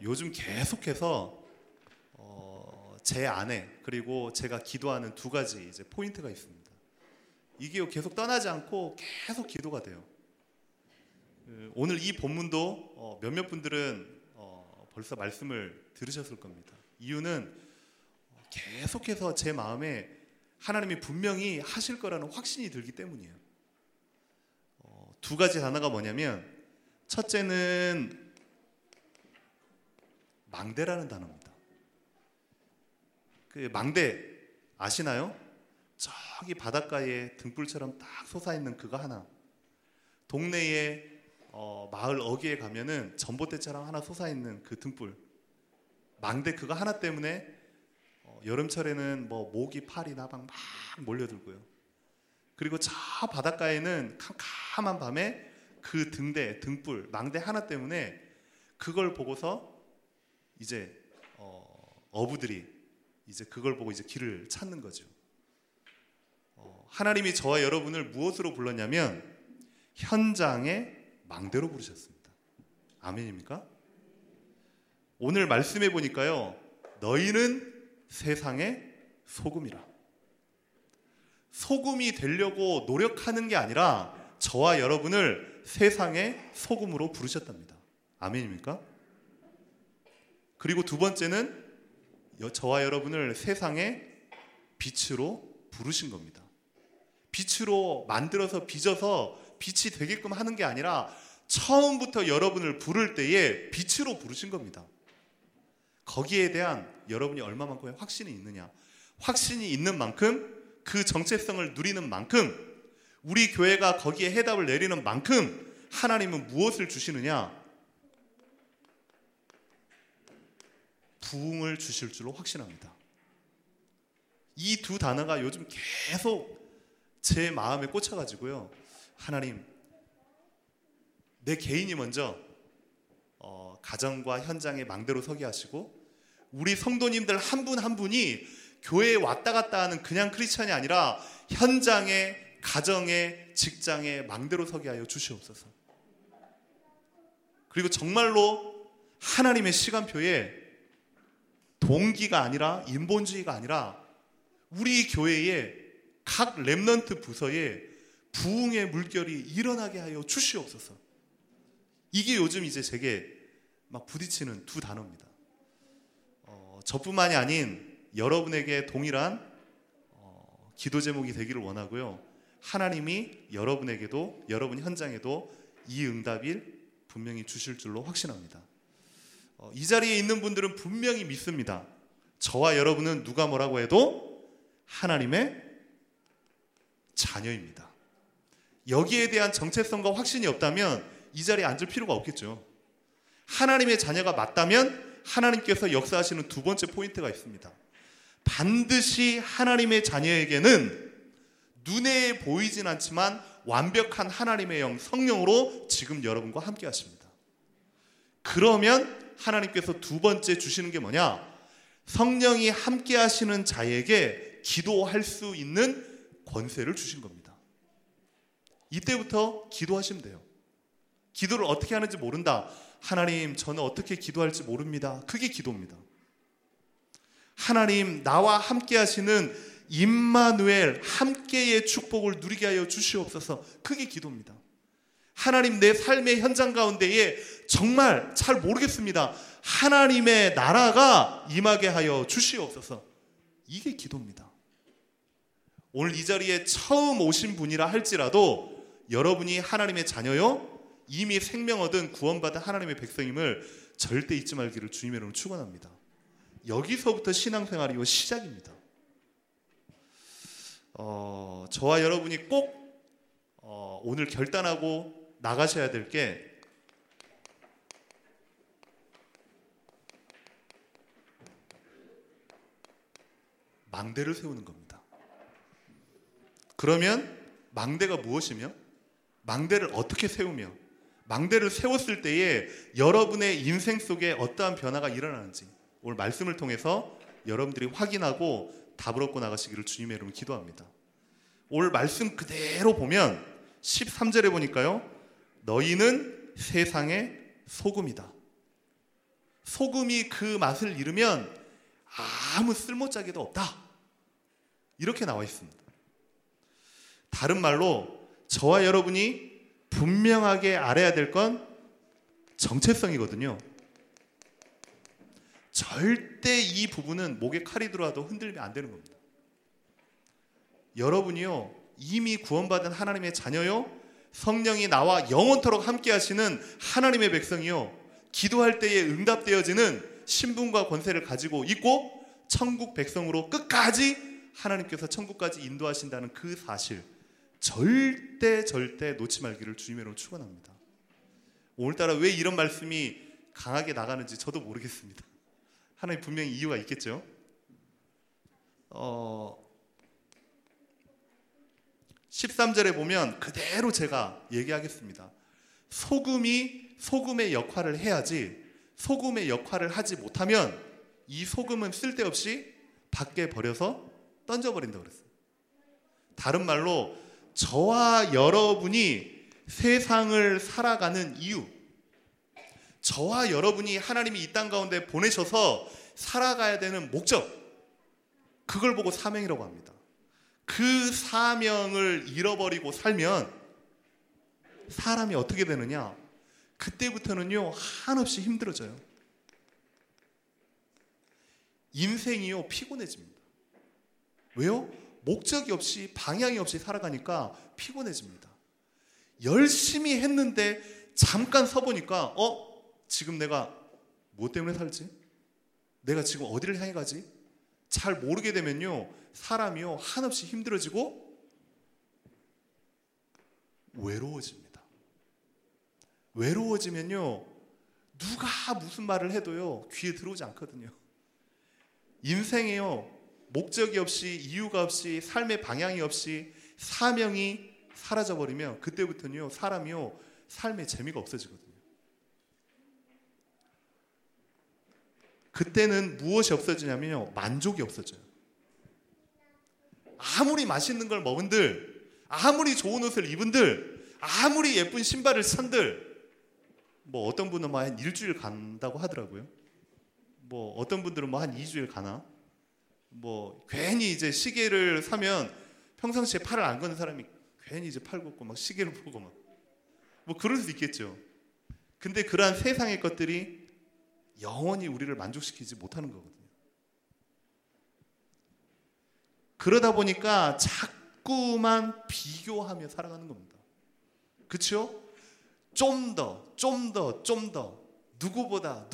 요즘 계속해서 제 안에 그리고 제가 기도하는 두 가지 이제 포인트가 있습니다. 이게 계속 떠나지 않고 계속 기도가 돼요. 오늘 이 본문도 몇몇 분들은 벌써 말씀을 들으셨을 겁니다. 이유는 계속해서 제 마음에 하나님이 분명히 하실 거라는 확신이 들기 때문이에요. 두 가지 단어가 뭐냐면 첫째는 망대라는 단어입니다. 그 망대 아시나요? 저기 바닷가에 등불처럼 딱 솟아있는 그거 하나. 동네에 마을 어귀에 가면은 전봇대처럼 하나 솟아있는 그 등불. 망대 그거 하나 때문에 여름철에는 뭐 모기, 파리, 나방 막 몰려들고요. 그리고 저 바닷가에는 캄캄한 밤에 그 등불, 망대 하나 때문에 그걸 보고서 이제 어부들이 이제 그걸 보고 이제 길을 찾는 거죠. 하나님이 저와 여러분을 무엇으로 불렀냐면 현장의 망대로 부르셨습니다. 아멘입니까? 오늘 말씀해 보니까요, 너희는 세상의 소금이라. 소금이 되려고 노력하는 게 아니라 저와 여러분을 세상의 소금으로 부르셨답니다. 아멘입니까? 그리고 두 번째는 저와 여러분을 세상의 빛으로 부르신 겁니다. 빛으로 만들어서 빚어서 빛이 되게끔 하는 게 아니라 처음부터 여러분을 부를 때에 빛으로 부르신 겁니다. 거기에 대한 여러분이 얼마만큼의 확신이 있느냐. 확신이 있는 만큼 그 정체성을 누리는 만큼 우리 교회가 거기에 해답을 내리는 만큼 하나님은 무엇을 주시느냐? 부흥을 주실 줄로 확신합니다. 이 두 단어가 요즘 계속 제 마음에 꽂혀가지고요. 하나님, 내 개인이 먼저 가정과 현장의 망대로 서게 하시고 우리 성도님들 한 분 한 분이 교회에 왔다 갔다 하는 그냥 크리스찬이 아니라 현장에, 가정에, 직장에 망대로 서게 하여 주시옵소서. 그리고 정말로 하나님의 시간표에 동기가 아니라 인본주의가 아니라 우리 교회의 각 렘넌트 부서에 부흥의 물결이 일어나게 하여 주시옵소서. 이게 요즘 이제 제게 막 부딪히는 두 단어입니다. 저뿐만이 아닌 여러분에게 동일한 기도 제목이 되기를 원하고요. 하나님이 여러분에게도, 여러분 현장에도 이 응답을 분명히 주실 줄로 확신합니다. 이 자리에 있는 분들은 분명히 믿습니다. 저와 여러분은 누가 뭐라고 해도 하나님의 자녀입니다. 여기에 대한 정체성과 확신이 없다면 이 자리에 앉을 필요가 없겠죠. 하나님의 자녀가 맞다면 하나님께서 역사하시는 두 번째 포인트가 있습니다. 반드시 하나님의 자녀에게는 눈에 보이진 않지만 완벽한 하나님의 영, 성령으로 지금 여러분과 함께 하십니다. 그러면 하나님께서 두 번째 주시는 게 뭐냐? 성령이 함께 하시는 자에게 기도할 수 있는 권세를 주신 겁니다. 이때부터 기도하시면 돼요. 기도를 어떻게 하는지 모른다. 하나님, 저는 어떻게 기도할지 모릅니다. 그게 기도입니다. 하나님, 나와 함께 하시는 임마누엘, 함께의 축복을 누리게 하여 주시옵소서. 그게 기도입니다. 하나님, 내 삶의 현장 가운데에 정말 잘 모르겠습니다. 하나님의 나라가 임하게 하여 주시옵소서. 이게 기도입니다. 오늘 이 자리에 처음 오신 분이라 할지라도 여러분이 하나님의 자녀요, 이미 생명 얻은 구원받은 하나님의 백성임을 절대 잊지 말기를 주님의 이름으로 축원합니다. 여기서부터 신앙생활이 시작입니다. 저와 여러분이 꼭 오늘 결단하고 나가셔야 될 게 망대를 세우는 겁니다. 그러면 망대가 무엇이며 망대를 어떻게 세우며 망대를 세웠을 때에 여러분의 인생 속에 어떠한 변화가 일어나는지 오늘 말씀을 통해서 여러분들이 확인하고 답을 얻고 나가시기를 주님의 이름으로 기도합니다. 오늘 말씀 그대로 보면 13절에 보니까요, 너희는 세상의 소금이다. 소금이 그 맛을 잃으면 아무 쓸모짜기도 없다. 이렇게 나와 있습니다. 다른 말로 저와 여러분이 분명하게 알아야 될 건 정체성이거든요. 절대 이 부분은 목에 칼이 들어와도 흔들리면 안 되는 겁니다. 여러분이요, 이미 구원받은 하나님의 자녀요, 성령이 나와 영원토록 함께 하시는 하나님의 백성이요, 기도할 때에 응답되어지는 신분과 권세를 가지고 있고 천국 백성으로 끝까지 하나님께서 천국까지 인도하신다는 그 사실, 절대 놓지 말기를 주님의 이름으로 축원합니다. 오늘따라 왜 이런 말씀이 강하게 나가는지 저도 모르겠습니다. 하나님 분명히 이유가 있겠죠. 13절에 보면 그대로 제가 얘기하겠습니다. 소금이 소금의 역할을 해야지, 소금의 역할을 하지 못하면 이 소금은 쓸데없이 밖에 버려서 던져버린다고 그랬어요. 다른 말로 저와 여러분이 세상을 살아가는 이유, 저와 여러분이 하나님이 이 땅 가운데 보내셔서 살아가야 되는 목적, 그걸 보고 사명이라고 합니다. 그 사명을 잃어버리고 살면 사람이 어떻게 되느냐? 그때부터는요, 한없이 힘들어져요. 인생이요, 피곤해집니다. 왜요? 목적이 없이, 방향이 없이 살아가니까 피곤해집니다. 열심히 했는데 잠깐 서보니까 지금 내가 뭐 때문에 살지? 내가 지금 어디를 향해 가지? 잘 모르게 되면요, 사람이요, 한없이 힘들어지고 외로워집니다. 외로워지면요, 누가 무슨 말을 해도요, 귀에 들어오지 않거든요. 인생에요, 목적이 없이, 이유가 없이, 삶의 방향이 없이 사명이 사라져버리면 그때부터는요, 사람이요, 삶의 재미가 없어지거든요. 그때는 무엇이 없어지냐면요, 만족이 없어져요. 아무리 맛있는 걸 먹은들, 아무리 좋은 옷을 입은들, 아무리 예쁜 신발을 산들, 뭐 어떤 분은 뭐 한 일주일 간다고 하더라고요. 뭐 어떤 분들은 뭐 한 2주일 가나? 뭐 괜히 이제 시계를 사면 평상시에 팔을 안 거는 사람이 괜히 이제 팔 걷고 막 시계를 보고 막 뭐 그럴 수 있겠죠. 근데 그러한 세상의 것들이 영원히 우리를 만족시키지 못하는 거거든요. 그러다 보니까 자꾸만 비교하며 살아가는 겁니다. 그렇죠? 좀 더 누구보다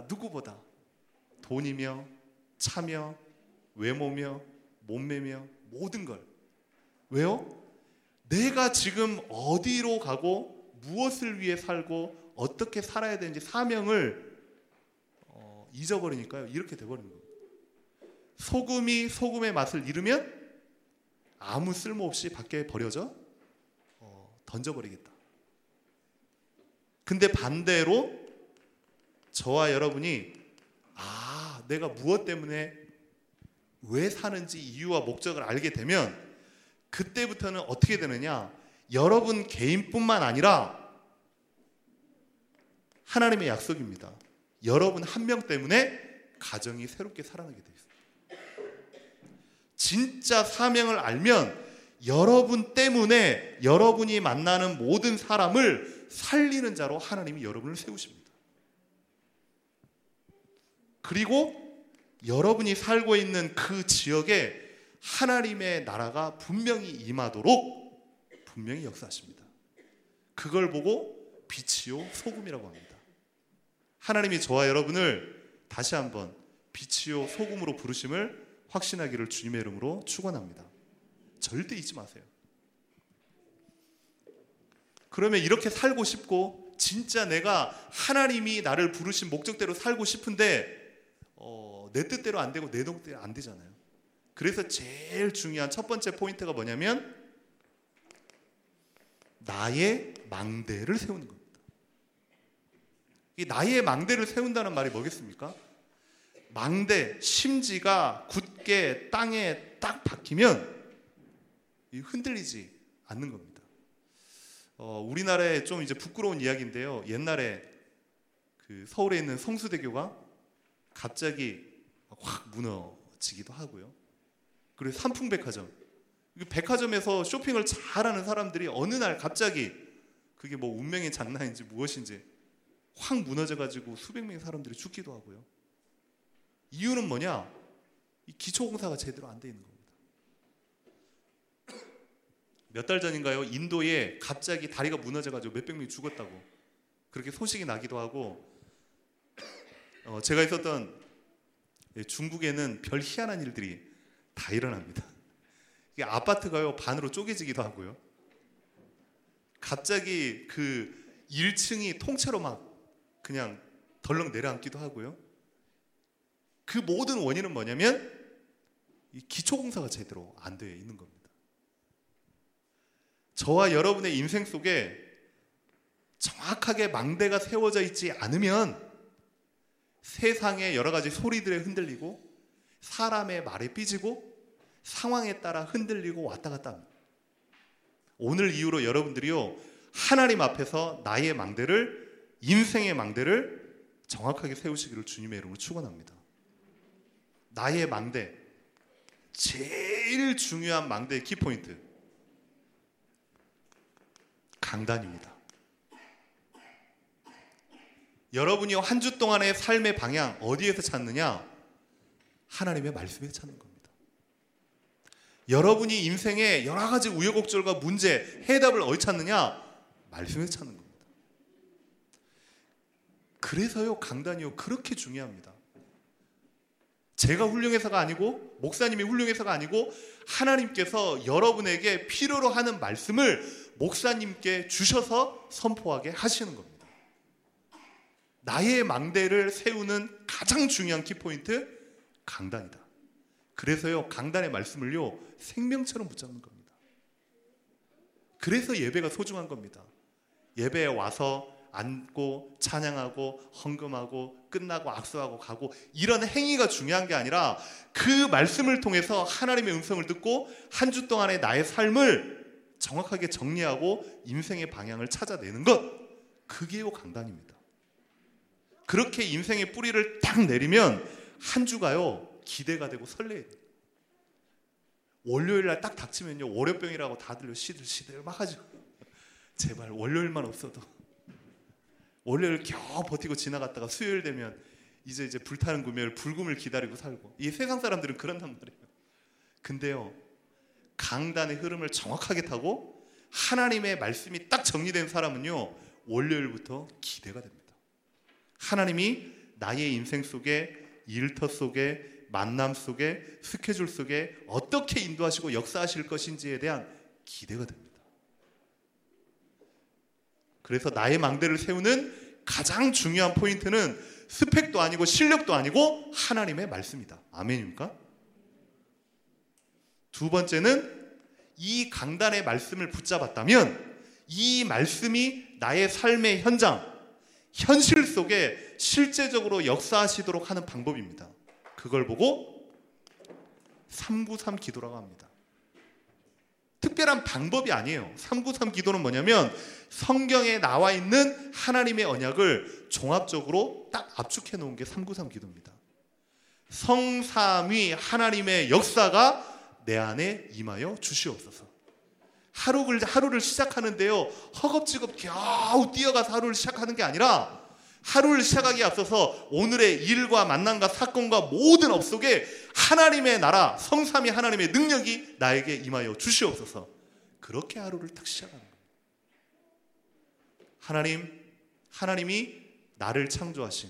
돈이며 차며 외모며 몸매며 모든 걸. 왜요? 내가 지금 어디로 가고 무엇을 위해 살고 어떻게 살아야 되는지 사명을 잊어버리니까요, 이렇게 돼버리는 겁니다. 소금이 소금의 맛을 잃으면 아무 쓸모없이 밖에 버려져 던져버리겠다. 근데 반대로 저와 여러분이 내가 무엇 때문에 왜 사는지 이유와 목적을 알게 되면 그때부터는 어떻게 되느냐, 여러분 개인뿐만 아니라 하나님의 약속입니다. 여러분 한 명 때문에 가정이 새롭게 살아나게 되어 있습니다. 진짜 사명을 알면 여러분 때문에 여러분이 만나는 모든 사람을 살리는 자로 하나님이 여러분을 세우십니다. 그리고 여러분이 살고 있는 그 지역에 하나님의 나라가 분명히 임하도록 분명히 역사하십니다. 그걸 보고 빛이요 소금이라고 합니다. 하나님이 저와 여러분을 다시 한번 빛이요 소금으로 부르심을 확신하기를 주님의 이름으로 축원합니다. 절대 잊지 마세요. 그러면 이렇게 살고 싶고 진짜 내가 하나님이 나를 부르신 목적대로 살고 싶은데 내 뜻대로 안 되고 내 동대로 안 되잖아요. 그래서 제일 중요한 첫 번째 포인트가 뭐냐면 나의 망대를 세우는 겁니다. 이 나의 망대를 세운다는 말이 뭐겠습니까? 망대, 심지가 굳게 땅에 딱 박히면 흔들리지 않는 겁니다. 우리나라에 좀 이제 부끄러운 이야기인데요. 옛날에 그 서울에 있는 성수대교가 갑자기 확 무너지기도 하고요. 그리고 삼풍백화점, 백화점에서 쇼핑을 잘하는 사람들이 어느 날 갑자기 그게 뭐 운명의 장난인지 무엇인지 확 무너져가지고 수백 명의 사람들이 죽기도 하고요. 이유는 뭐냐? 이 기초공사가 제대로 안 돼 있는 겁니다. 몇 달 전인가요? 인도에 갑자기 다리가 무너져가지고 몇백 명이 죽었다고 그렇게 소식이 나기도 하고, 제가 있었던 중국에는 별 희한한 일들이 다 일어납니다. 이게 아파트가요 반으로 쪼개지기도 하고요. 갑자기 그 1층이 통째로 막 그냥 덜렁 내려앉기도 하고요. 그 모든 원인은 뭐냐면 이 기초공사가 제대로 안 되어 있는 겁니다. 저와 여러분의 인생 속에 정확하게 망대가 세워져 있지 않으면 세상의 여러 가지 소리들에 흔들리고 사람의 말에 삐지고 상황에 따라 흔들리고 왔다 갔다 합니다. 오늘 이후로 여러분들이요 하나님 앞에서 나의 망대를, 인생의 망대를 정확하게 세우시기를 주님의 이름으로 축원합니다. 나의 망대, 제일 중요한 망대의 키포인트, 강단입니다. 여러분이 한 주 동안의 삶의 방향 어디에서 찾느냐? 하나님의 말씀에서 찾는 겁니다. 여러분이 인생의 여러 가지 우여곡절과 문제, 해답을 어디 찾느냐? 말씀에서 찾는 겁니다. 그래서요 강단이요 그렇게 중요합니다. 제가 훌륭해서가 아니고 목사님이 훌륭해서가 아니고 하나님께서 여러분에게 필요로 하는 말씀을 목사님께 주셔서 선포하게 하시는 겁니다. 나의 망대를 세우는 가장 중요한 키포인트, 강단이다. 그래서요 강단의 말씀을요 생명처럼 붙잡는 겁니다. 그래서 예배가 소중한 겁니다. 예배에 와서 앉고 찬양하고 헌금하고 끝나고 악수하고 가고 이런 행위가 중요한 게 아니라 그 말씀을 통해서 하나님의 음성을 듣고 한 주 동안의 나의 삶을 정확하게 정리하고 인생의 방향을 찾아내는 것, 그게요 강단입니다. 그렇게 인생의 뿌리를 딱 내리면 한 주가요 기대가 되고 설레요. 월요일날 딱 닥치면요 월요병이라고 다들 시들 막 하죠. 제발 월요일만 없어도. 월요일 겨우 버티고 지나갔다가 수요일 되면 이제 불타는 금요일 불금을 기다리고 살고, 이 세상 사람들은 그런단 말이에요. 근데요 강단의 흐름을 정확하게 타고 하나님의 말씀이 딱 정리된 사람은요 월요일부터 기대가 됩니다. 하나님이 나의 인생 속에, 일터 속에, 만남 속에, 스케줄 속에 어떻게 인도하시고 역사하실 것인지에 대한 기대가 됩니다. 그래서 나의 망대를 세우는 가장 중요한 포인트는 스펙도 아니고 실력도 아니고 하나님의 말씀이다. 아멘입니까? 두 번째는 이 강단의 말씀을 붙잡았다면 이 말씀이 나의 삶의 현실 속에 실제적으로 역사하시도록 하는 방법입니다. 그걸 보고 393 기도라고 합니다. 특별한 방법이 아니에요. 393 기도는 뭐냐면 성경에 나와 있는 하나님의 언약을 종합적으로 딱 압축해 놓은 게 393 기도입니다. 성삼위 하나님의 역사가 내 안에 임하여 주시옵소서. 하루를 시작하는데요 허겁지겁 겨우 뛰어가서 하루를 시작하는 게 아니라 하루를 시작하기에 앞서서 오늘의 일과 만남과 사건과 모든 업 속에 하나님의 나라, 성삼위 하나님의 능력이 나에게 임하여 주시옵소서. 그렇게 하루를 딱 시작하는 거예요. 하나님이 나를 창조하신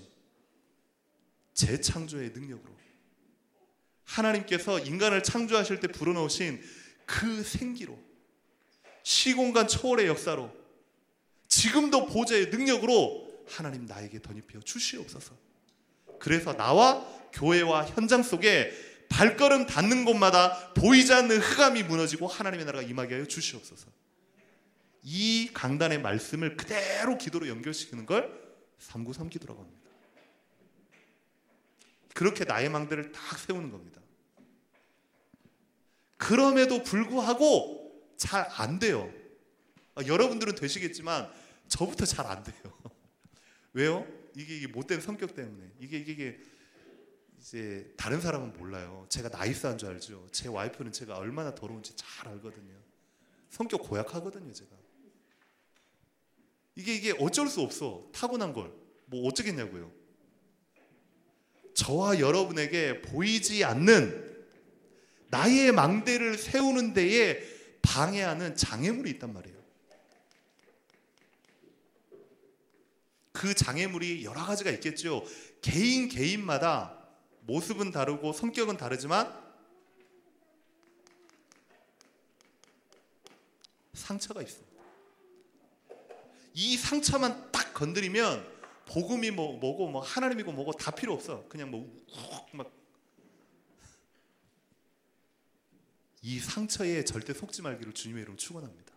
재창조의 능력으로, 하나님께서 인간을 창조하실 때 불어넣으신 그 생기로, 시공간 초월의 역사로, 지금도 보좌의 능력으로 하나님 나에게 덧입혀 주시옵소서. 그래서 나와 교회와 현장 속에 발걸음 닿는 곳마다 보이지 않는 흑암이 무너지고 하나님의 나라가 임하게 하여 주시옵소서. 이 강단의 말씀을 그대로 기도로 연결시키는 걸 393 기도라고 합니다. 그렇게 나의 망대를 딱 세우는 겁니다. 그럼에도 불구하고 잘 안 돼요. 여러분들은 되시겠지만 저부터 잘 안 돼요. 왜요? 이게 못된 성격 때문에 이게 이제 다른 사람은 몰라요. 제가 나이스한 줄 알죠. 제 와이프는 제가 얼마나 더러운지 잘 알거든요. 성격 고약하거든요, 제가. 이게 어쩔 수 없어. 타고난 걸. 뭐 어쩌겠냐고요. 저와 여러분에게 보이지 않는 나의 망대를 세우는 데에 방해하는 장애물이 있단 말이에요. 그 장애물이 여러 가지가 있겠죠. 개인마다 모습은 다르고 성격은 다르지만 상처가 있습니다. 이 상처만 딱 건드리면 복음이 뭐고 뭐 하나님이고 뭐고 다 필요 없어. 그냥 막 이 상처에 절대 속지 말기를 주님의 이름으로 축원합니다.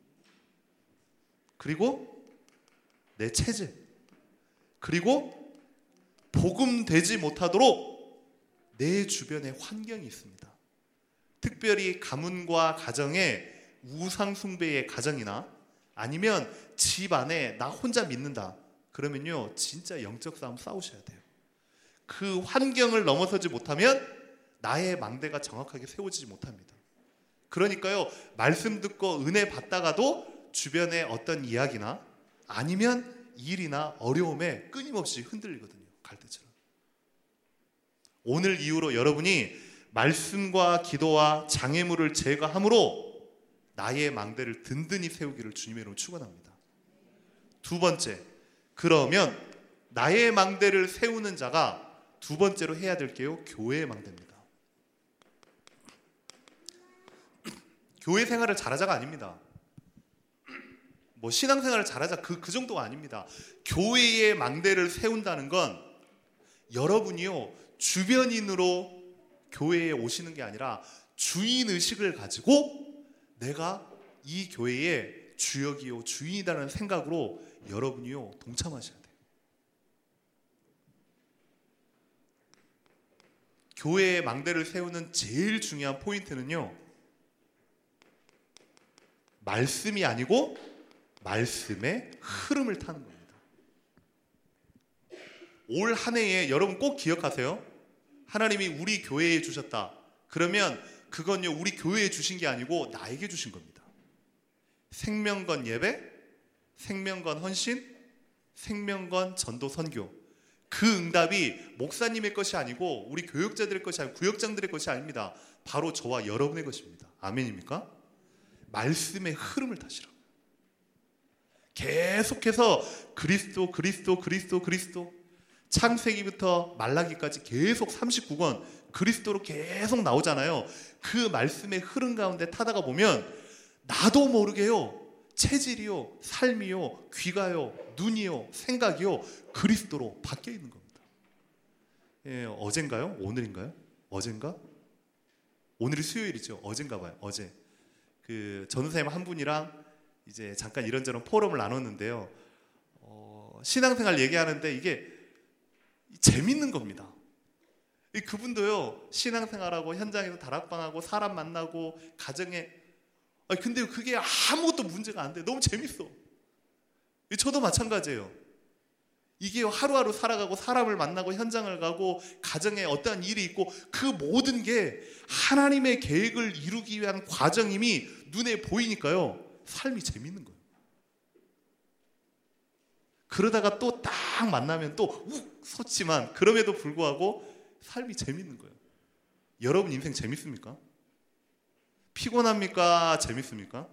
그리고 내 체질, 그리고 복음 되지 못하도록 내 주변에 환경이 있습니다. 특별히 가문과 가정에 우상 숭배의 가정이나 아니면 집 안에 나 혼자 믿는다. 그러면요, 진짜 영적 싸움 싸우셔야 돼요. 그 환경을 넘어서지 못하면 나의 망대가 정확하게 세워지지 못합니다. 그러니까요, 말씀 듣고 은혜 받다가도 주변에 어떤 이야기나 아니면 일이나 어려움에 끊임없이 흔들리거든요. 갈대처럼. 오늘 이후로 여러분이 말씀과 기도와 장애물을 제거함으로 나의 망대를 든든히 세우기를 주님의 이름으로 축원합니다. 두 번째, 그러면 나의 망대를 세우는 자가 두 번째로 해야 될 게요, 교회의 망대입니다. 교회 생활을 잘하자가 아닙니다. 뭐 신앙생활을 잘하자 그 정도가 아닙니다. 교회의 망대를 세운다는 건 여러분이요, 주변인으로 교회에 오시는 게 아니라 주인의식을 가지고 내가 이 교회의 주역이요 주인이라는 생각으로 여러분이요 동참하셔야 돼요. 교회의 망대를 세우는 제일 중요한 포인트는요, 말씀이 아니고 말씀의 흐름을 타는 겁니다. 올 한 해에 여러분 꼭 기억하세요. 하나님이 우리 교회에 주셨다. 그러면 그건요, 우리 교회에 주신 게 아니고 나에게 주신 겁니다. 생명건 예배, 생명건 헌신, 생명건 전도 선교. 그 응답이 목사님의 것이 아니고 우리 교육자들의 것이 아니고 구역장들의 것이 아닙니다. 바로 저와 여러분의 것입니다. 아멘입니까? 말씀의 흐름을 타시라고. 계속해서 그리스도 창세기부터 말라기까지 계속 39권 그리스도로 계속 나오잖아요. 그 말씀의 흐름 가운데 타다가 보면 나도 모르게요, 체질이요, 삶이요, 귀가요, 눈이요, 생각이요 그리스도로 바뀌어 있는 겁니다. 예, 어젠가요? 오늘인가요? 어젠가? 오늘이 수요일이죠. 어젠가 봐요. 어제 그 전도사님 한 분이랑 이제 잠깐 이런저런 포럼을 나눴는데요. 신앙생활 얘기하는데 이게 재밌는 겁니다. 그분도요, 신앙생활하고 현장에서 다락방하고 사람 만나고 가정에, 근데 그게 아무것도 문제가 안 돼. 너무 재밌어. 저도 마찬가지예요. 이게 하루하루 살아가고 사람을 만나고 현장을 가고 가정에 어떠한 일이 있고 그 모든 게 하나님의 계획을 이루기 위한 과정임이 눈에 보이니까요, 삶이 재밌는 거예요. 그러다가 또 딱 만나면 또 욱 섰지만 그럼에도 불구하고 삶이 재밌는 거예요. 여러분 인생 재밌습니까? 피곤합니까? 재밌습니까?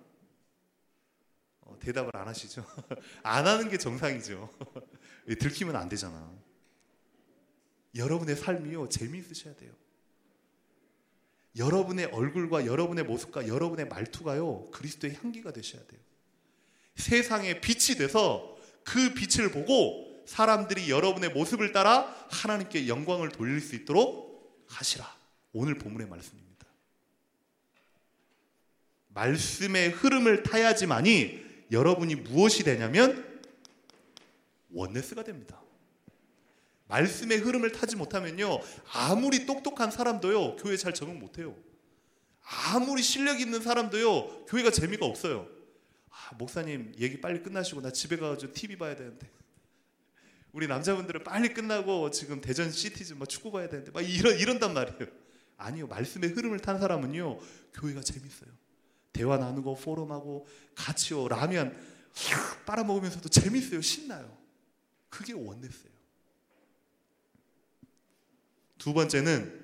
대답을 안 하시죠? 안 하는 게 정상이죠. 들키면 안 되잖아. 여러분의 삶이요, 재미있으셔야 돼요. 여러분의 얼굴과 여러분의 모습과 여러분의 말투가요, 그리스도의 향기가 되셔야 돼요. 세상에 빛이 돼서 그 빛을 보고 사람들이 여러분의 모습을 따라 하나님께 영광을 돌릴 수 있도록 하시라. 오늘 본문의 말씀입니다. 말씀의 흐름을 타야지만이 여러분이 무엇이 되냐면 원네스가 됩니다. 말씀의 흐름을 타지 못하면요, 아무리 똑똑한 사람도요 교회 잘 적응 못해요. 아무리 실력 있는 사람도요 교회가 재미가 없어요. 목사님 얘기 빨리 끝나시고 나 집에 가가지고 TV 봐야 되는데, 우리 남자분들은 빨리 끝나고 지금 대전 시티즌 뭐 축구 봐야 되는데 막 이런단 말이에요. 아니요. 말씀의 흐름을 탄 사람은요, 교회가 재밌어요. 대화 나누고 포럼하고 같이요 라면 빨아먹으면서도 재밌어요. 신나요. 그게 원네스예요. 두 번째는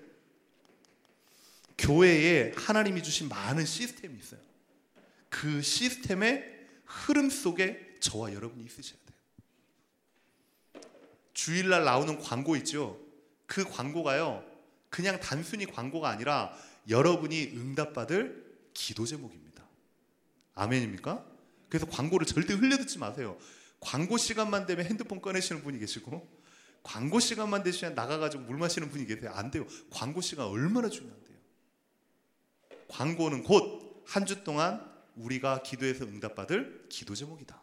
교회에 하나님이 주신 많은 시스템이 있어요. 그 시스템의 흐름 속에 저와 여러분이 있으셔야 돼요. 주일날 나오는 광고 있죠. 그 광고가요, 그냥 단순히 광고가 아니라 여러분이 응답받을 기도 제목입니다. 아멘입니까? 그래서 광고를 절대 흘려듣지 마세요. 광고 시간만 되면 핸드폰 꺼내시는 분이 계시고, 광고 시간만 되시면 나가가지고 물 마시는 분이 계세요. 안 돼요. 광고 시간 얼마나 중요한데요. 광고는 곧 한 주 동안 우리가 기도해서 응답받을 기도 제목이다.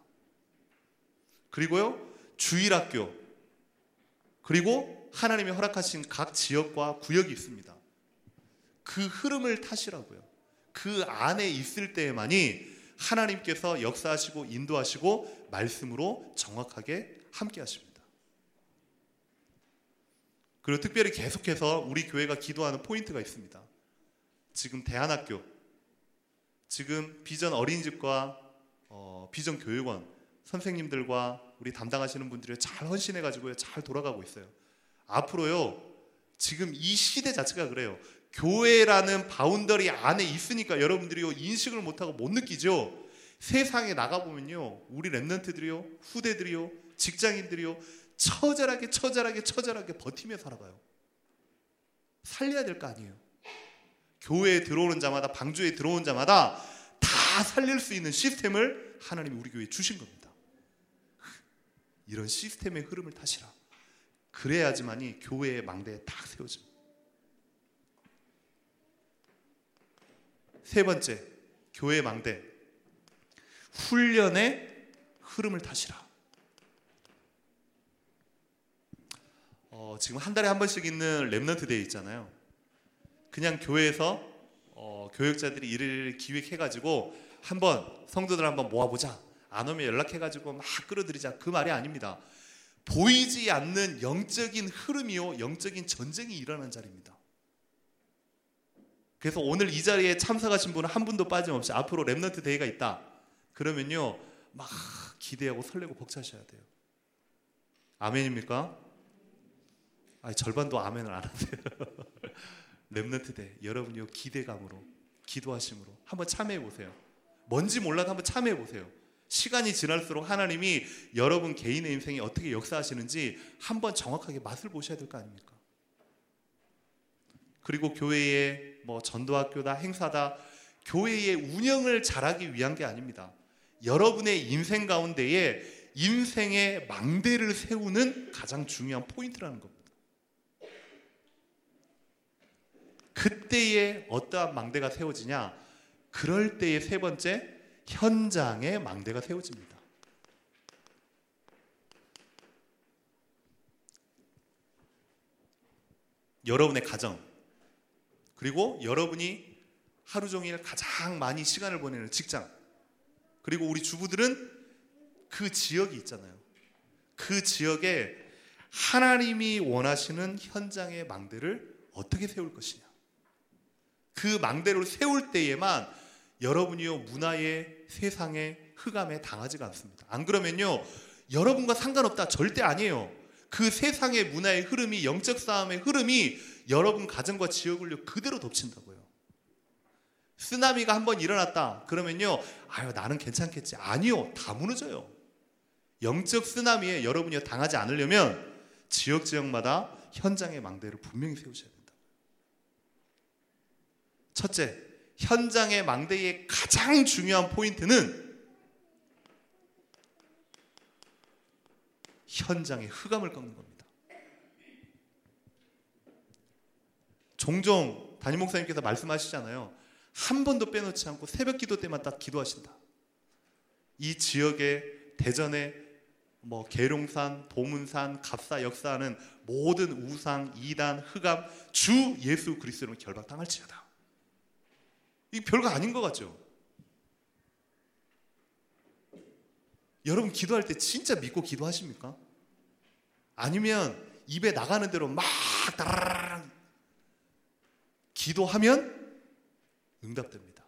그리고요, 주일학교, 그리고 하나님이 허락하신 각 지역과 구역이 있습니다. 그 흐름을 타시라고요. 그 안에 있을 때에만이 하나님께서 역사하시고 인도하시고 말씀으로 정확하게 함께 하십니다. 그리고 특별히 계속해서 우리 교회가 기도하는 포인트가 있습니다. 지금 대안학교, 지금 비전 어린이집과 비전 교육원 선생님들과 우리 담당하시는 분들이 잘 헌신해가지고 잘 돌아가고 있어요. 앞으로요, 지금 이 시대 자체가 그래요. 교회라는 바운더리 안에 있으니까 여러분들이요, 인식을 못하고 못 느끼죠. 세상에 나가보면요, 우리 랩런트들이요, 후대들이요, 직장인들이요, 처절하게 버티며 살아가요. 살려야 될 거 아니에요. 교회에 들어오는 자마다, 방주에 들어온 자마다 다 살릴 수 있는 시스템을 하나님이 우리 교회에 주신 겁니다. 이런 시스템의 흐름을 타시라. 그래야지만이 교회의 망대에 딱 세워집니다. 세 번째, 교회 망대, 훈련의 흐름을 타시라. 지금 한 달에 한 번씩 있는 랩넌트 데이 있잖아요. 그냥 교회에서 교역자들이 일을 기획해가지고 한번 성도들 한번 모아보자, 안 오면 연락해가지고 막 끌어들이자, 그 말이 아닙니다. 보이지 않는 영적인 흐름이요, 영적인 전쟁이 일어나는 자리입니다. 그래서 오늘 이 자리에 참석하신 분은 한 분도 빠짐없이 앞으로 랩넌트 데이가 있다 그러면요, 막 기대하고 설레고 벅차셔야 돼요. 아멘입니까? 절반도 아멘을 안 하세요. 랩넌트 데이, 여러분이요, 기대감으로, 기도하심으로 한번 참여해 보세요. 뭔지 몰라도 한번 참여해 보세요. 시간이 지날수록 하나님이 여러분 개인의 인생에 어떻게 역사하시는지 한번 정확하게 맛을 보셔야 될 거 아닙니까? 그리고 교회의 전도학교다, 행사다, 교회의 운영을 잘하기 위한 게 아닙니다. 여러분의 인생 가운데에 인생의 망대를 세우는 가장 중요한 포인트라는 겁니다. 그때에 어떠한 망대가 세워지냐? 그럴 때의 세 번째, 현장의 망대가 세워집니다. 여러분의 가정, 그리고 여러분이 하루 종일 가장 많이 시간을 보내는 직장, 그리고 우리 주부들은 그 지역이 있잖아요. 그 지역에 하나님이 원하시는 현장의 망대를 어떻게 세울 것이냐. 그 망대를 세울 때에만 여러분이요, 문화의 세상의 흑암에 당하지가 않습니다. 안 그러면요, 여러분과 상관없다, 절대 아니에요. 그 세상의 문화의 흐름이, 영적 싸움의 흐름이 여러분 가정과 지역을 그대로 덮친다고요. 쓰나미가 한번 일어났다 그러면요, 나는 괜찮겠지. 아니요, 다 무너져요. 영적 쓰나미에 여러분이 당하지 않으려면 지역마다 현장의 망대를 분명히 세우셔야 된다. 첫째, 현장의 망대의 가장 중요한 포인트는 현장의 흑암을 꺾는 겁니다. 종종 담임 목사님께서 말씀하시잖아요. 한 번도 빼놓지 않고 새벽 기도 때만 딱 기도하신다. 이 지역의 대전의 계룡산, 도문산, 갑사, 역사하는 모든 우상, 이단, 흑암, 주 예수 그리스도로 결박당할지어다. 이게 별거 아닌 것 같죠? 여러분 기도할 때 진짜 믿고 기도하십니까? 아니면 입에 나가는 대로 막 따라랑 기도하면 응답됩니다.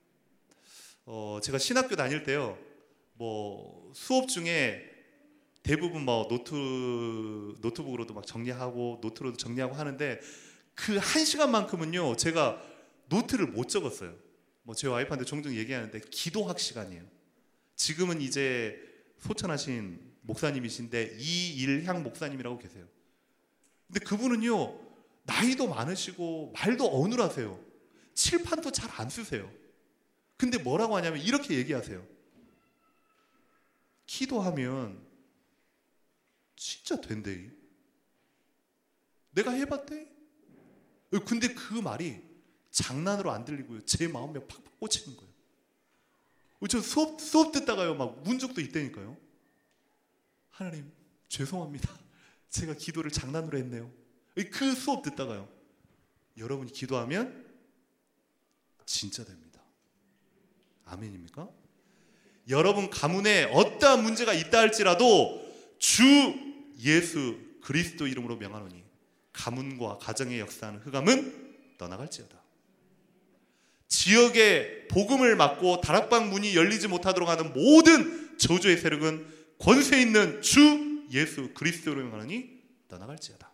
제가 신학교 다닐 때요, 수업 중에 대부분 노트북으로도 막 정리하고 노트로도 정리하고 하는데 그 1시간만큼은요 제가 노트를 못 적었어요. 제 와이프한테 종종 얘기하는데 기도학 시간이에요. 지금은 이제 소천하신 목사님이신데 이일향 목사님이라고 계세요. 근데 그분은요 나이도 많으시고 말도 어눌하세요. 칠판도 잘 안 쓰세요. 근데 뭐라고 하냐면 이렇게 얘기하세요. 기도하면 진짜 된대. 내가 해봤대. 근데 그 말이 장난으로 안 들리고요 제 마음에 팍팍 꽂히는 거예요. 저 수업 듣다가요 막 운 적도 있다니까요. 하나님 죄송합니다. 제가 기도를 장난으로 했네요. 그 수업 듣다가요. 여러분이 기도하면 진짜 됩니다. 아멘입니까? 여러분 가문에 어떠한 문제가 있다 할지라도 주 예수 그리스도 이름으로 명하노니 가문과 가정에 역사하는 흑암은 떠나갈지어다. 지역에 복음을 막고 다락방 문이 열리지 못하도록 하는 모든 저주의 세력은 권세 있는 주 예수 그리스도로 명하노니 떠나갈지어다.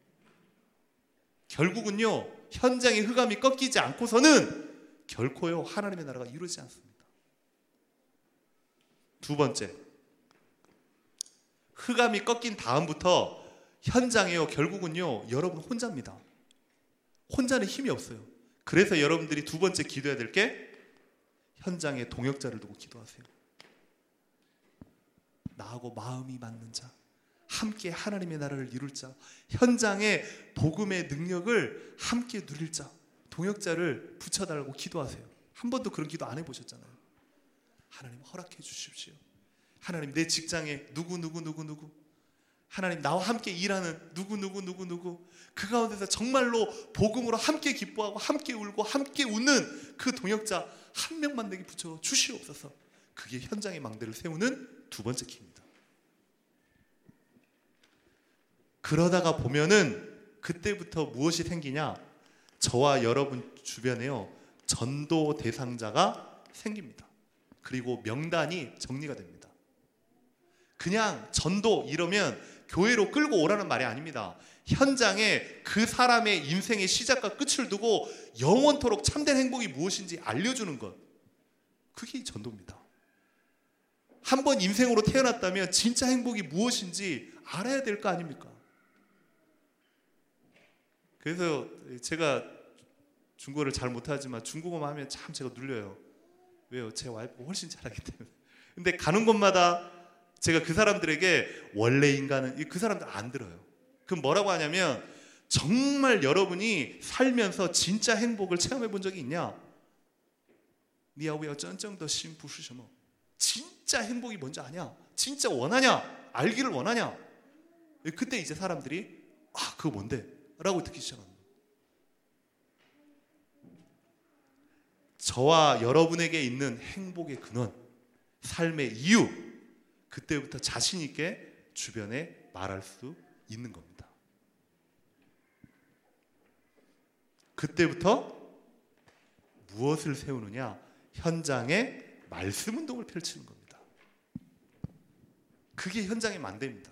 결국은요 현장의 흑암이 꺾이지 않고서는 결코요 하나님의 나라가 이루어지지 않습니다. 두 번째, 흑암이 꺾인 다음부터 현장에요 결국은요 여러분 혼자입니다. 혼자는 힘이 없어요. 그래서 여러분들이 두 번째 기도해야 될 게 현장에 동역자를 두고 기도하세요. 나하고 마음이 맞는 자, 함께 하나님의 나라를 이룰 자, 현장의 복음의 능력을 함께 누릴 자, 동역자를 붙여달라고 기도하세요. 한 번도 그런 기도 안 해보셨잖아요. 하나님 허락해 주십시오. 하나님 내 직장에 누구 하나님 나와 함께 일하는 누구 그 가운데서 정말로 복음으로 함께 기뻐하고 함께 울고 함께 웃는 그 동역자 한 명만 내게 붙여 주시옵소서. 그게 현장의 망대를 세우는 두 번째 키입니다. 그러다가 보면은 그때부터 무엇이 생기냐? 저와 여러분 주변에요 전도 대상자가 생깁니다. 그리고 명단이 정리가 됩니다. 그냥 전도 이러면 교회로 끌고 오라는 말이 아닙니다. 현장에 그 사람의 인생의 시작과 끝을 두고 영원토록 참된 행복이 무엇인지 알려주는 것, 그게 전도입니다. 한번 인생으로 태어났다면 진짜 행복이 무엇인지 알아야 될 거 아닙니까? 그래서 제가 중국어를 잘 못하지만 중국어만 하면 참 제가 눌려요. 왜요? 제 와이프가 훨씬 잘하기 때문에. 근데 가는 곳마다 제가 그 사람들에게 원래 인간은, 그 사람들 안 들어요. 그럼 뭐라고 하냐면, 정말 여러분이 살면서 진짜 행복을 체험해 본 적이 있냐? 니야우야 쩐쩐더 심부시셔머. 진짜 행복이 뭔지 아냐? 진짜 원하냐? 알기를 원하냐? 그때 이제 사람들이 그거 뭔데? 라고 듣기 시작합니다. 저와 여러분에게 있는 행복의 근원, 삶의 이유, 그때부터 자신 있게 주변에 말할 수 있는 겁니다. 그때부터 무엇을 세우느냐? 현장에 말씀 운동을 펼치는 겁니다. 그게 현장의 만대입니다.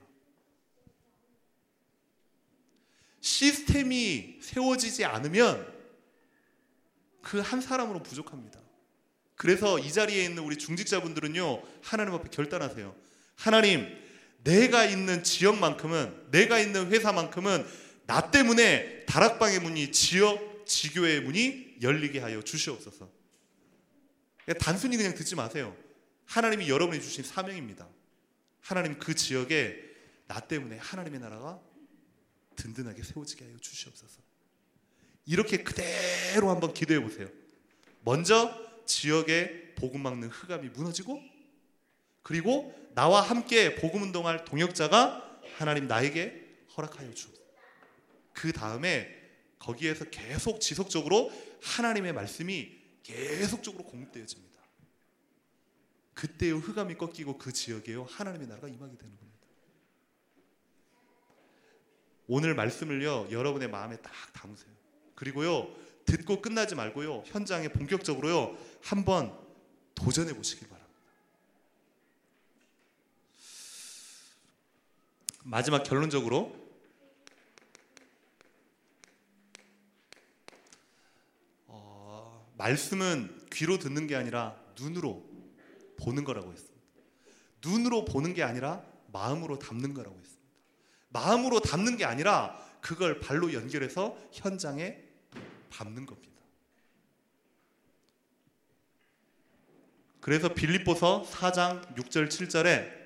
시스템이 세워지지 않으면 그 한 사람으로 부족합니다. 그래서 이 자리에 있는 우리 중직자분들은요, 하나님 앞에 결단하세요. 하나님, 내가 있는 지역만큼은, 내가 있는 회사만큼은 나 때문에 다락방의 문이, 지역, 지교의 문이 열리게 하여 주시옵소서. 단순히 그냥 듣지 마세요. 하나님이 여러분이 주신 사명입니다. 하나님, 그 지역에 나 때문에 하나님의 나라가 든든하게 세워지게 하여 주시옵소서. 이렇게 그대로 한번 기도해 보세요. 먼저 지역에 복음 막는 흑암이 무너지고, 그리고 나와 함께 복음 운동할 동역자가 하나님 나에게 허락하여 주옵소서. 그 다음에 거기에서 계속 지속적으로 하나님의 말씀이 계속적으로 공급되어집니다. 그때요 흑암이 꺾이고 그 지역에요 하나님의 나라가 임하게 되는 겁니다. 오늘 말씀을요 여러분의 마음에 딱 담으세요. 그리고요 듣고 끝나지 말고요 현장에 본격적으로요 한번 도전해 보시기 바랍니다. 마지막 결론적으로 말씀은 귀로 듣는 게 아니라 눈으로 보는 거라고 했습니다. 눈으로 보는 게 아니라 마음으로 담는 거라고 했습니다. 마음으로 담는 게 아니라 그걸 발로 연결해서 현장에 밟는 겁니다. 그래서 빌립보서 4장 6절 7절에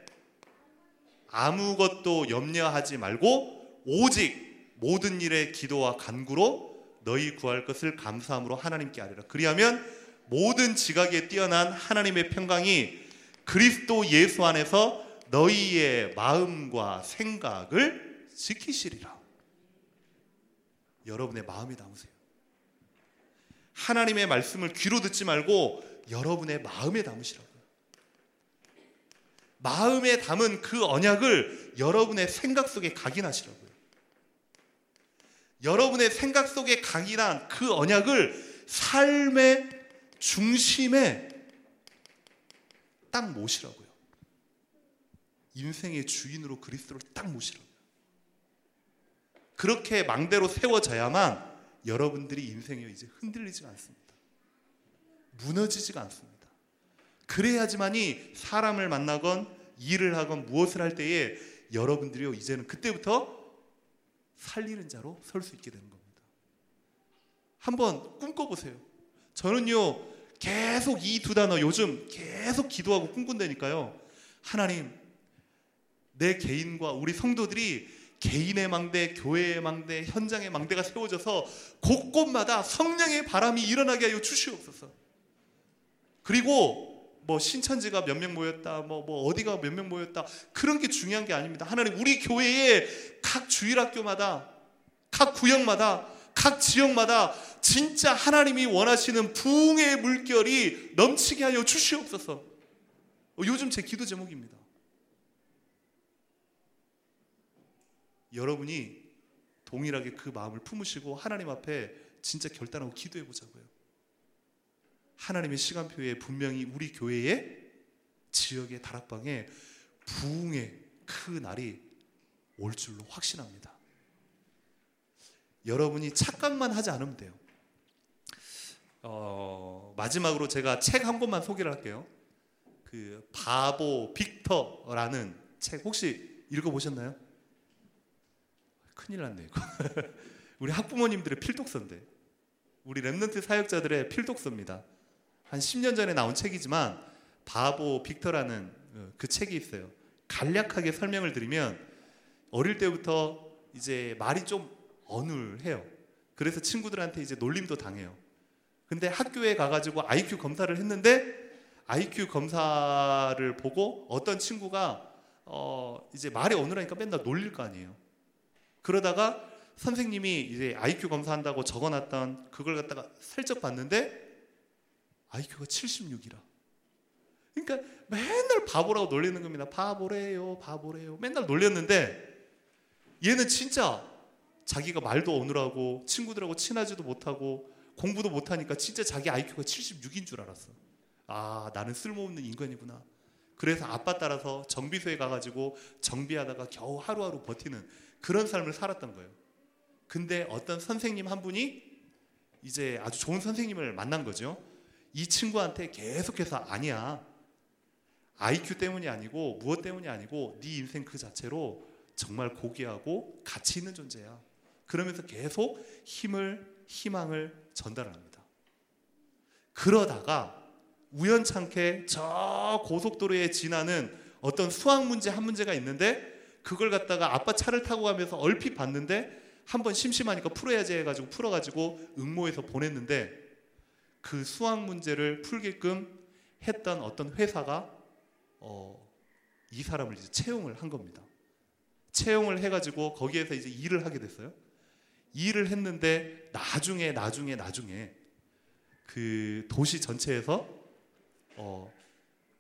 아무것도 염려하지 말고 오직 모든 일에 기도와 간구로 너희 구할 것을 감사함으로 하나님께 아뢰라. 그리하면 모든 지각에 뛰어난 하나님의 평강이 그리스도 예수 안에서 너희의 마음과 생각을 지키시리라. 여러분의 마음에 담으세요. 하나님의 말씀을 귀로 듣지 말고 여러분의 마음에 담으시라고요. 마음에 담은 그 언약을 여러분의 생각 속에 각인하시라고요. 여러분의 생각 속에 각인한 그 언약을 삶의 중심에 딱 모시라고요. 인생의 주인으로 그리스도를 딱 모시라고요. 그렇게 망대로 세워져야만 여러분들이 인생에 이제 흔들리지가 않습니다. 무너지지가 않습니다. 그래야지만이 사람을 만나건 일을 하건 무엇을 할 때에 여러분들이요 이제는 그때부터 살리는 자로 설 수 있게 되는 겁니다. 한번 꿈꿔보세요. 저는요 계속 이 두 단어 요즘 계속 기도하고 꿈꾼다니까요. 하나님, 내 개인과 우리 성도들이 개인의 망대, 교회의 망대, 현장의 망대가 세워져서 곳곳마다 성령의 바람이 일어나게 하여 주시옵소서. 그리고 뭐 신천지가 몇 명 모였다, 뭐 어디가 몇 명 모였다, 그런 게 중요한 게 아닙니다. 하나님, 우리 교회의 각 주일학교마다, 각 구역마다, 각 지역마다 진짜 하나님이 원하시는 부흥의 물결이 넘치게 하여 주시옵소서. 요즘 제 기도 제목입니다. 여러분이 동일하게 그 마음을 품으시고 하나님 앞에 진짜 결단하고 기도해 보자고요. 하나님의 시간표에 분명히 우리 교회의 지역의 다락방에 부흥의 그 날이 올 줄로 확신합니다. 여러분이 착각만 하지 않으면 돼요. 마지막으로 제가 책 한 권만 소개를 할게요. 그 바보 빅터라는 책 혹시 읽어보셨나요? 큰일 났네 이거. 우리 학부모님들의 필독서인데, 우리 렘넌트 사역자들의 필독서입니다. 한 10년 전에 나온 책이지만 바보 빅터라는 그 책이 있어요. 간략하게 설명을 드리면 어릴 때부터 이제 말이 좀 어눌해요. 그래서 친구들한테 이제 놀림도 당해요. 근데 학교에 가가지고 IQ 검사를 했는데 IQ 검사를 보고 어떤 친구가 이제 말이 어눌하니까 맨날 놀릴 거 아니에요. 그러다가 선생님이 이제 IQ 검사한다고 적어놨던 그걸 갖다가 살짝 봤는데 IQ가 76이라. 그러니까 맨날 바보라고 놀리는 겁니다. 바보래요, 바보래요. 맨날 놀렸는데 얘는 진짜 자기가 말도 어눌하고 친구들하고 친하지도 못하고 공부도 못하니까 진짜 자기 IQ가 76인 줄 알았어. 아, 나는 쓸모없는 인간이구나. 그래서 아빠 따라서 정비소에 가가지고 정비하다가 겨우 하루하루 버티는 그런 삶을 살았던 거예요. 근데 어떤 선생님 한 분이 이제 아주 좋은 선생님을 만난 거죠. 이 친구한테 계속해서 아니야, IQ 때문이 아니고 무엇 때문이 아니고 네 인생 그 자체로 정말 고귀하고 가치 있는 존재야. 그러면서 계속 희망을 전달합니다. 그러다가 우연찮게 저 고속도로에 지나는 어떤 수학 문제 한 문제가 있는데 그걸 갖다가 아빠 차를 타고 가면서 얼핏 봤는데 한번 심심하니까 풀어야지 해가지고 풀어가지고 응모해서 보냈는데 그 수학 문제를 풀게끔 했던 어떤 회사가 이 사람을 이제 채용을 한 겁니다. 채용을 해가지고 거기에서 이제 일을 하게 됐어요. 일을 했는데 나중에 그 도시 전체에서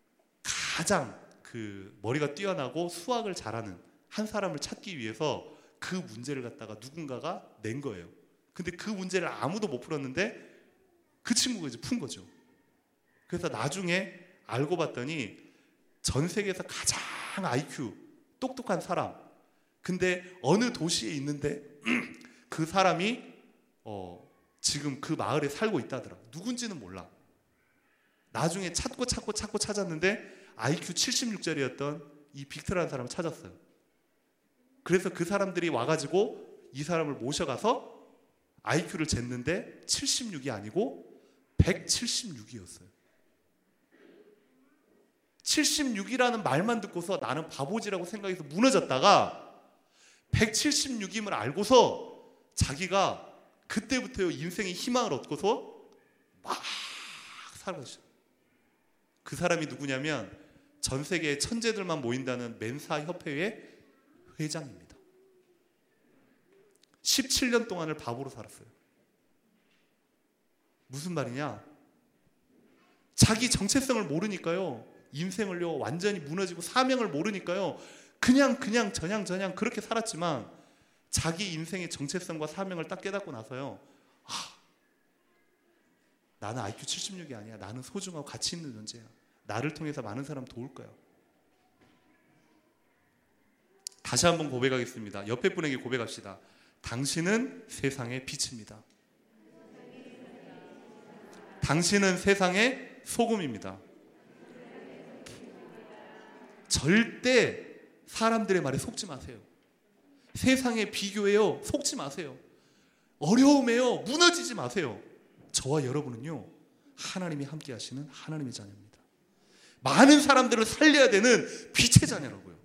가장 그 머리가 뛰어나고 수학을 잘하는 한 사람을 찾기 위해서 그 문제를 갖다가 누군가가 낸 거예요. 근데 그 문제를 아무도 못 풀었는데 그 친구가 이제 푼 거죠. 그래서 나중에 알고 봤더니 전 세계에서 가장 IQ 똑똑한 사람, 근데 어느 도시에 있는데 그 사람이 지금 그 마을에 살고 있다더라. 누군지는 몰라. 나중에 찾고 찾았는데 IQ 76짜리였던 이 빅터라는 사람을 찾았어요. 그래서 그 사람들이 와가지고 이 사람을 모셔가서 IQ를 쟀는데 76이 아니고 176이었어요. 76이라는 말만 듣고서 나는 바보지라고 생각해서 무너졌다가 176임을 알고서 자기가 그때부터 인생의 희망을 얻고서 막 살아가셨어요. 그 사람이 누구냐면 전 세계의 천재들만 모인다는 멘사 협회의 회장입니다. 17년 동안을 바보로 살았어요. 무슨 말이냐? 자기 정체성을 모르니까요. 인생을요 완전히 무너지고 사명을 모르니까요. 그냥 저냥 그렇게 살았지만 자기 인생의 정체성과 사명을 딱 깨닫고 나서요. 나는 IQ 76이 아니야. 나는 소중하고 가치 있는 존재야. 나를 통해서 많은 사람 도울 거야. 다시 한번 고백하겠습니다. 옆에 분에게 고백합시다. 당신은 세상의 빛입니다. 당신은 세상의 소금입니다. 절대 사람들의 말에 속지 마세요. 세상의 비교에요 속지 마세요. 어려움에요 무너지지 마세요. 저와 여러분은요 하나님이 함께 하시는 하나님의 자녀입니다. 많은 사람들을 살려야 되는 빛의 자녀라고요.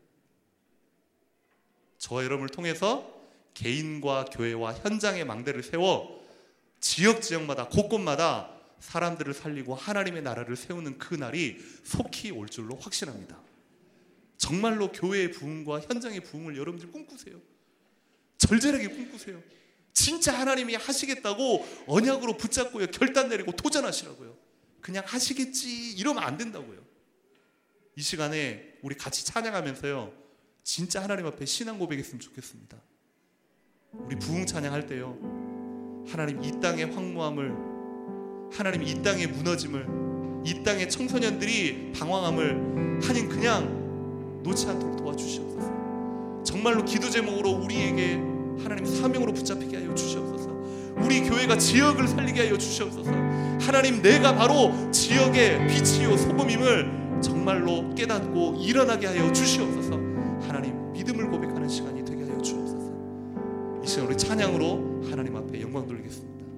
저와 여러분을 통해서 개인과 교회와 현장의 망대를 세워 지역마다 곳곳마다 사람들을 살리고 하나님의 나라를 세우는 그 날이 속히 올 줄로 확신합니다. 정말로 교회의 부흥과 현장의 부흥을 여러분들 꿈꾸세요. 절절하게 꿈꾸세요. 진짜 하나님이 하시겠다고 언약으로 붙잡고요. 결단 내리고 도전하시라고요. 그냥 하시겠지 이러면 안 된다고요. 이 시간에 우리 같이 찬양하면서요. 진짜 하나님 앞에 신앙 고백했으면 좋겠습니다. 우리 부흥 찬양할 때요. 하나님 이 땅의 황무함을, 하나님 이 땅의 무너짐을, 이 땅의 청소년들이 방황함을 하나님 그냥 놓지 않도록 도와주시옵소서. 정말로 기도 제목으로 우리에게 하나님 사명으로 붙잡히게 하여 주시옵소서. 우리 교회가 지역을 살리게 하여 주시옵소서. 하나님 내가 바로 지역의 빛이요 소금임을 정말로 깨닫고 일어나게 하여 주시옵소서. 하나님 믿음을 고백하는 시간이 되게 하여 주옵소서. 이 시간 우리 찬양으로 하나님 앞에 영광 돌리겠습니다.